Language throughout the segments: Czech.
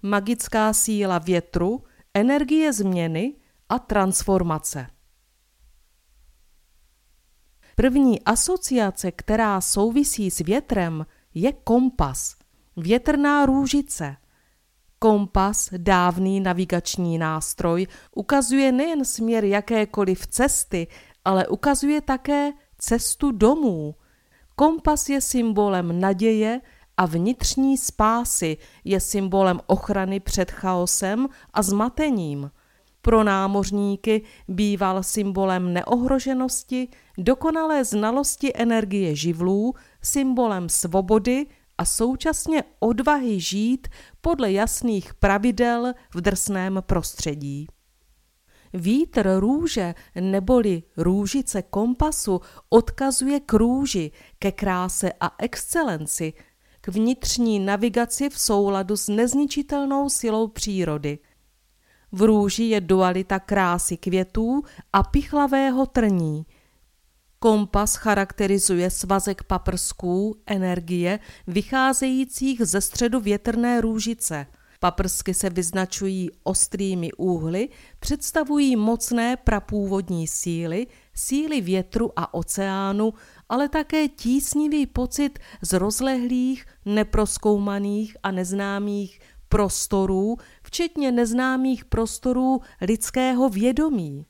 magická síla větru, energie změny a transformace. První asociace, která souvisí s větrem, je kompas, větrná růžice. Kompas, dávný navigační nástroj, ukazuje nejen směr jakékoliv cesty, ale ukazuje také cestu domů. Kompas je symbolem naděje a vnitřní spásy, je symbolem ochrany před chaosem a zmatením. Pro námořníky býval symbolem neohroženosti, dokonalé znalosti energie živlů, symbolem svobody a současně odvahy žít podle jasných pravidel v drsném prostředí. Vítr růže neboli růžice kompasu odkazuje k růži, ke kráse a excelenci, k vnitřní navigaci v souladu s nezničitelnou silou přírody. V růži je dualita krásy květů a pichlavého trní. Kompas charakterizuje svazek paprsků, energie, vycházejících ze středu větrné růžice. Paprsky se vyznačují ostrými úhly, představují mocné prapůvodní síly, síly větru a oceánu, ale také tísnivý pocit z rozlehlých, neprozkoumaných a neznámých prostorů, včetně neznámých prostorů lidského vědomí.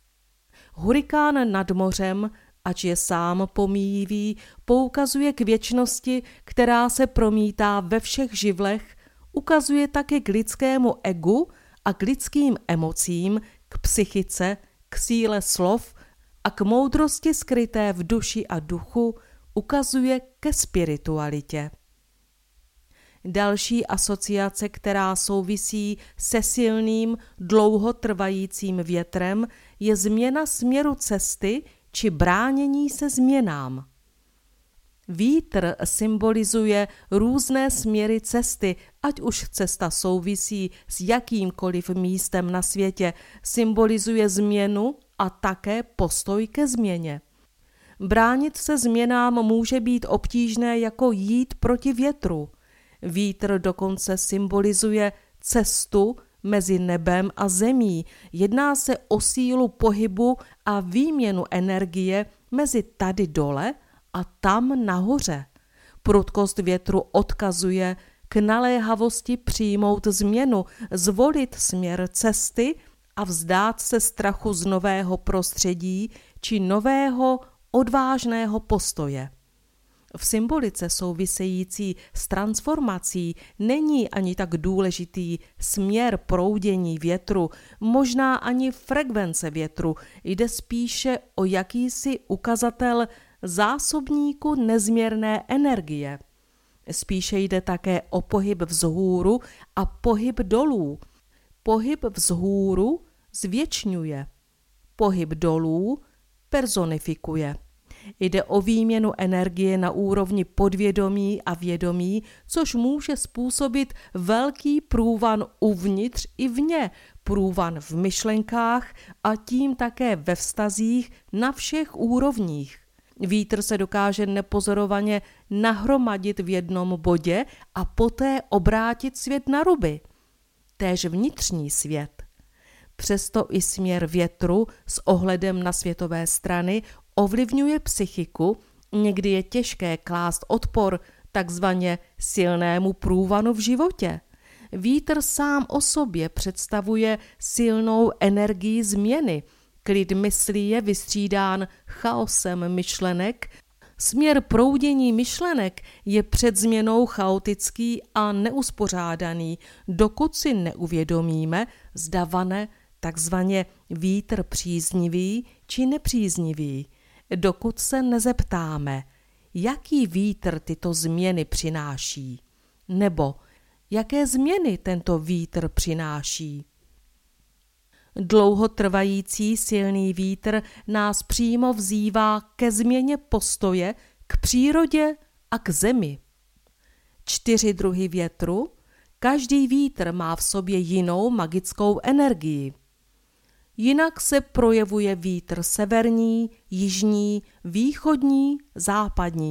Hurikán nad mořem, ač je sám pomíjivý, poukazuje k věčnosti, která se promítá ve všech živlech, ukazuje také k lidskému egu a k lidským emocím, k psychice, k síle slov a k moudrosti skryté v duši a duchu, ukazuje ke spiritualitě. Další asociace, která souvisí se silným, dlouhotrvajícím větrem, je změna směru cesty či bránění se změnám. Vítr symbolizuje různé směry cesty, ať už cesta souvisí s jakýmkoliv místem na světě, symbolizuje změnu a také postoj ke změně. Bránit se změnám může být obtížné jako jít proti větru. Vítr dokonce symbolizuje cestu mezi nebem a zemí. Jedná se o sílu pohybu a výměnu energie mezi tady dole a tam nahoře. Prudkost větru odkazuje k naléhavosti přijmout změnu, zvolit směr cesty a vzdát se strachu z nového prostředí či nového odvážného postoje. V symbolice související s transformací není ani tak důležitý směr proudění větru, možná ani frekvence větru, jde spíše o jakýsi ukazatel zásobníku nezměrné energie. Spíše jde také o pohyb vzhůru a pohyb dolů. Pohyb vzhůru zvětšňuje, pohyb dolů personifikuje. Jde o výměnu energie na úrovni podvědomí a vědomí, což může způsobit velký průvan uvnitř i vně, průvan v myšlenkách a tím také ve vztazích na všech úrovních. Vítr se dokáže nepozorovaně nahromadit v jednom bodě a poté obrátit svět na ruby. Též vnitřní svět. Přesto i směr větru s ohledem na světové strany ovlivňuje psychiku, někdy je těžké klást odpor takzvaně silnému průvanu v životě. Vítr sám o sobě představuje silnou energii změny, klid myslí je vystřídán chaosem myšlenek, směr proudění myšlenek je před změnou chaotický a neuspořádaný, dokud si neuvědomíme, zda vane takzvaně vítr příznivý či nepříznivý, dokud se nezeptáme, jaký vítr tyto změny přináší, nebo jaké změny tento vítr přináší. Dlouhotrvající silný vítr nás přímo vzývá ke změně postoje k přírodě a k zemi. 4 druhy větru, každý vítr má v sobě jinou magickou energii. Jinak se projevuje vítr severní, jižní, východní, západní.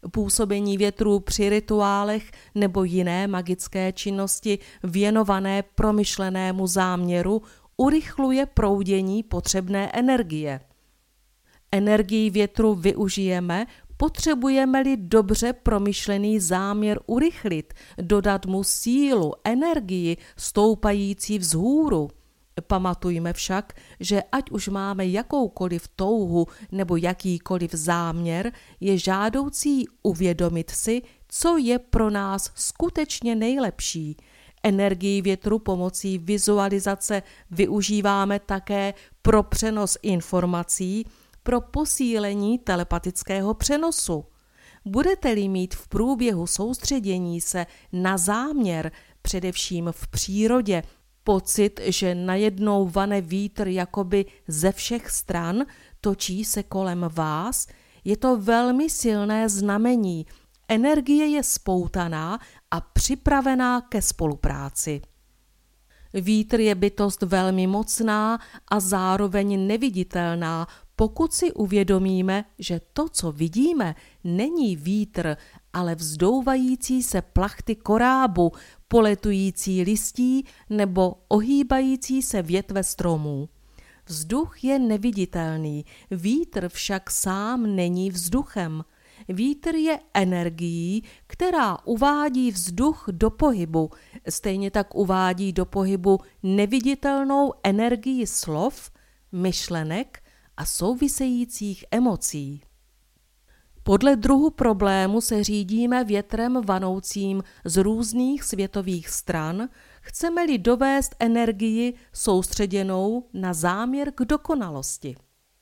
Působení větru při rituálech nebo jiné magické činnosti věnované promyšlenému záměru urychluje proudění potřebné energie. Energii větru využijeme, potřebujeme-li dobře promyšlený záměr urychlit, dodat mu sílu, energii stoupající vzhůru. Pamatujme však, že ať už máme jakoukoliv touhu nebo jakýkoliv záměr, je žádoucí uvědomit si, co je pro nás skutečně nejlepší. Energii větru pomocí vizualizace využíváme také pro přenos informací, pro posílení telepatického přenosu. Budete-li mít v průběhu soustředění se na záměr, především v přírodě, pocit, že najednou vane vítr jakoby ze všech stran, točí se kolem vás, je to velmi silné znamení. Energie je spoutaná a připravená ke spolupráci. Vítr je bytost velmi mocná a zároveň neviditelná, pokud si uvědomíme, že to, co vidíme, není vítr, ale vzdouvající se plachty korábu, poletující listí nebo ohýbající se větve stromů. Vzduch je neviditelný, vítr však sám není vzduchem. Vítr je energií, která uvádí vzduch do pohybu, stejně tak uvádí do pohybu neviditelnou energii slov, myšlenek a souvisejících emocí. Podle druhu problému se řídíme větrem vanoucím z různých světových stran, chceme-li dovést energii soustředěnou na záměr k dokonalosti.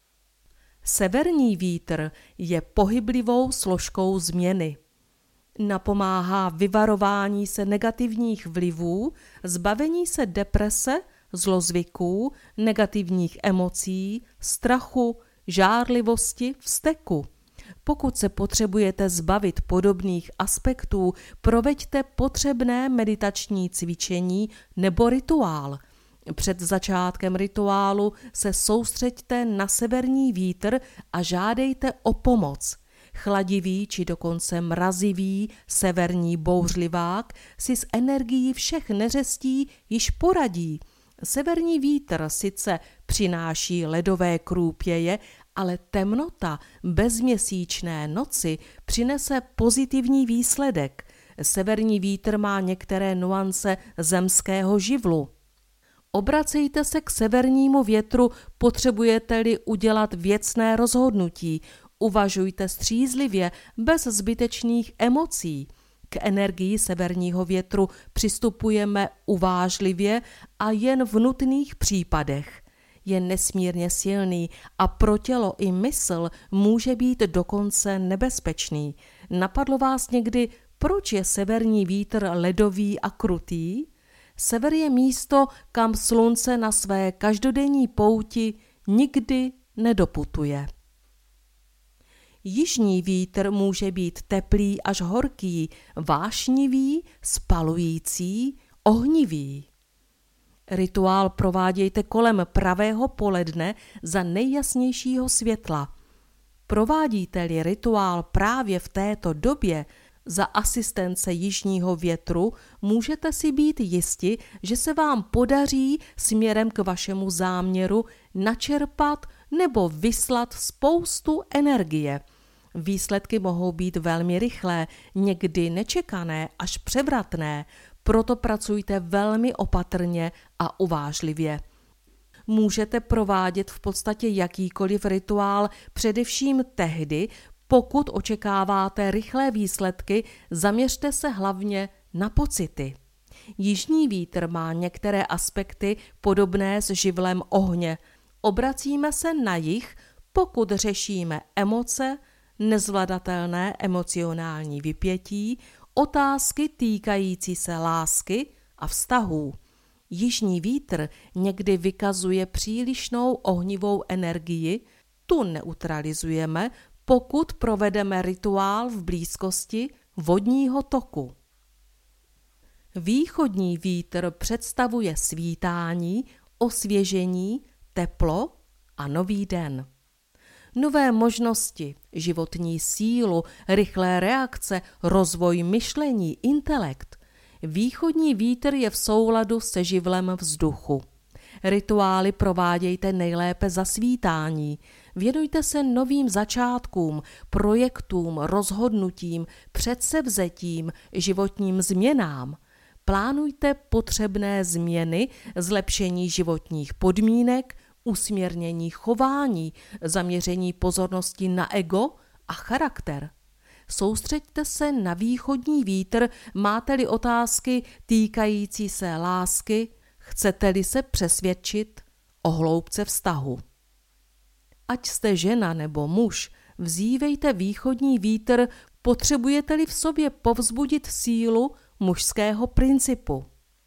Severní vítr je pohyblivou složkou změny. Napomáhá vyvarování se negativních vlivů, zbavení se deprese, zlozvyků, negativních emocí, strachu, žárlivosti, vzteku. Pokud se potřebujete zbavit podobných aspektů, proveďte potřebné meditační cvičení nebo rituál. Před začátkem rituálu se soustřeďte na severní vítr a žádejte o pomoc. Chladivý či dokonce mrazivý severní bouřlivák si s energií všech neřestí již poradí. Severní vítr sice přináší ledové krůpěje, ale temnota bezměsíčné noci přinese pozitivní výsledek. Severní vítr má některé nuance zemského živlu. Obracejte se k severnímu větru, potřebujete-li udělat věcné rozhodnutí. Uvažujte střízlivě, bez zbytečných emocí. K energii severního větru přistupujeme uvážlivě a jen v nutných případech. Je nesmírně silný a pro tělo i mysl může být dokonce nebezpečný. Napadlo vás někdy, proč je severní vítr ledový a krutý? Sever je místo, kam slunce na své každodenní pouti nikdy nedoputuje. Jižní vítr může být teplý až horký, vášnivý, spalující, ohnivý. Rituál provádějte kolem pravého poledne za nejjasnějšího světla. Provádíte-li rituál právě v této době za asistence jižního větru, můžete si být jisti, že se vám podaří směrem k vašemu záměru načerpat nebo vyslat spoustu energie. Výsledky mohou být velmi rychlé, někdy nečekané až převratné, proto pracujte velmi opatrně a uvážlivě. Můžete provádět v podstatě jakýkoliv rituál především tehdy, pokud očekáváte rychlé výsledky, zaměřte se hlavně na pocity. Jižní vítr má některé aspekty podobné s živlem ohně. Obracíme se na jih, pokud řešíme emoce, nezvladatelné emocionální vypětí, otázky týkající se lásky a vztahů. Jižní vítr někdy vykazuje přílišnou ohnivou energii, tu neutralizujeme, pokud provedeme rituál v blízkosti vodního toku. Východní vítr představuje svítání, osvěžení, teplo a nový den. nové možnosti, životní sílu, rychlé reakce, rozvoj myšlení, intelekt. Východní vítr je v souladu se živlem vzduchu. Rituály provádějte nejlépe za svítání. Věnujte se novým začátkům, projektům, rozhodnutím, předsevzetím, životním změnám. Plánujte potřebné změny, zlepšení životních podmínek, usměrnění chování, zaměření pozornosti na ego a charakter. Soustřeďte se na východní vítr, máte-li otázky týkající se lásky, chcete-li se přesvědčit o hloubce vztahu. Ať jste žena nebo muž, vzívejte východní vítr, potřebujete-li v sobě povzbudit sílu mužského principu.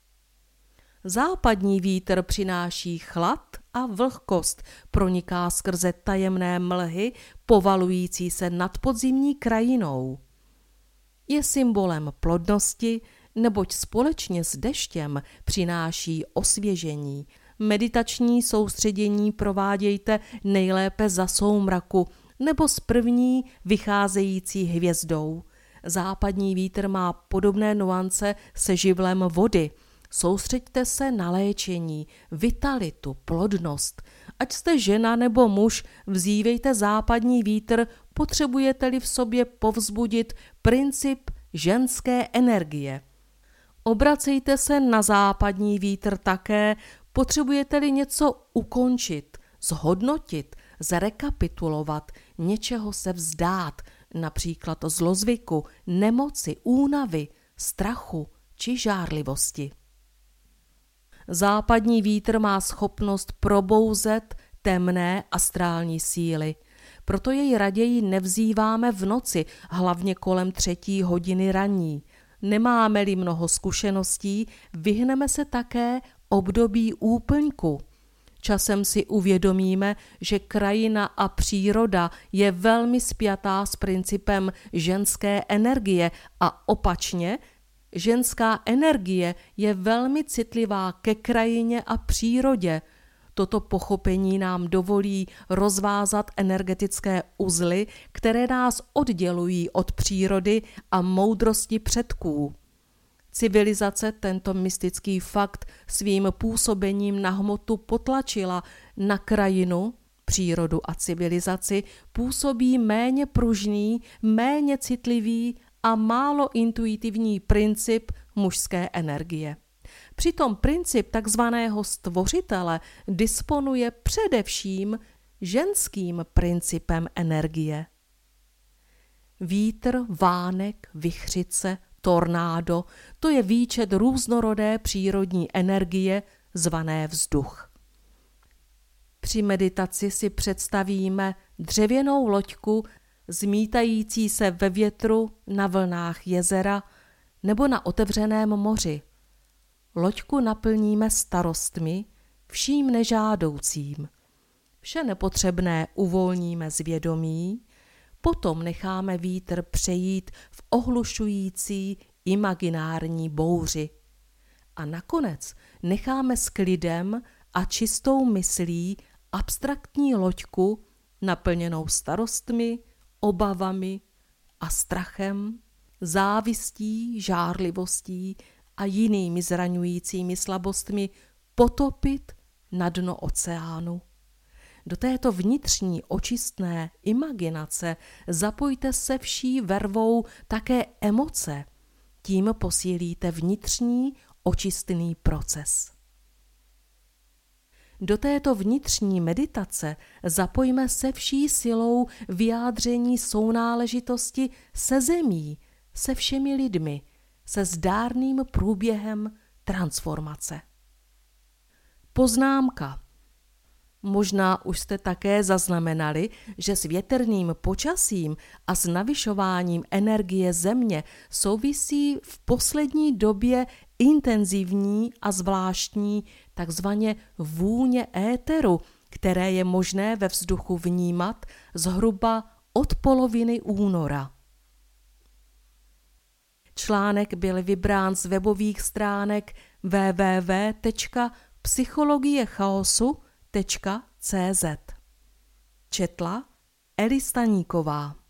Západní vítr přináší chlad a vlhkost, proniká skrze tajemné mlhy, povalující se nad podzimní krajinou. Je symbolem plodnosti, neboť společně s deštěm přináší osvěžení. Meditační soustředění provádějte nejlépe za soumraku nebo s první vycházející hvězdou. Západní vítr má podobné nuance se živlem vody. Soustřeďte se na léčení, vitalitu, plodnost. Ať jste žena nebo muž, vzívejte západní vítr, potřebujete-li v sobě povzbudit princip ženské energie. Obracejte se na západní vítr také, potřebujete-li něco ukončit, zhodnotit, zrekapitulovat, něčeho se vzdát, například zlozvyku, nemoci, únavy, strachu či žárlivosti. Západní vítr má schopnost probouzet temné astrální síly. Proto jej raději nevzýváme v noci, hlavně kolem 3. hodiny ranní. Nemáme-li mnoho zkušeností, vyhneme se také období úplňku. Časem si uvědomíme, že krajina a příroda je velmi spjatá s principem ženské energie a opačně, ženská energie je velmi citlivá ke krajině a přírodě. Toto pochopení nám dovolí rozvázat energetické uzly, které nás oddělují od přírody a moudrosti předků. Civilizace tento mystický fakt svým působením na hmotu potlačila, na krajinu, přírodu a civilizaci působí méně pružný, méně citlivý a málo intuitivní princip mužské energie. Přitom princip takzvaného stvořitele disponuje především ženským principem energie. Vítr, vánek, vichřice, tornádo, to je výčet různorodé přírodní energie zvané vzduch. Při meditaci si představíme dřevěnou loďku zmítající se ve větru na vlnách jezera nebo na otevřeném moři. Loďku naplníme starostmi, vším nežádoucím. Vše nepotřebné uvolníme z vědomí, potom necháme vítr přejít v ohlušující imaginární bouři. A nakonec necháme s klidem a čistou myslí abstraktní loďku naplněnou starostmi, obavami a strachem, závistí, žárlivostí a jinými zraňujícími slabostmi potopit na dno oceánu. Do této vnitřní očistné imaginace zapojte se vší vervou také emoce, tím posílíte vnitřní očistný proces. Do této vnitřní meditace zapojme se vší silou vyjádření sounáležitosti se zemí, se všemi lidmi, se zdárným průběhem transformace. Poznámka. Možná už jste také zaznamenali, že s větrným počasím a s navyšováním energie země souvisí v poslední době intenzivní a zvláštní takzvaně vůně éteru, které je možné ve vzduchu vnímat zhruba od poloviny února. Článek byl vybrán z webových stránek www.psychologiechaosu.cz. Četla Eli Staníková.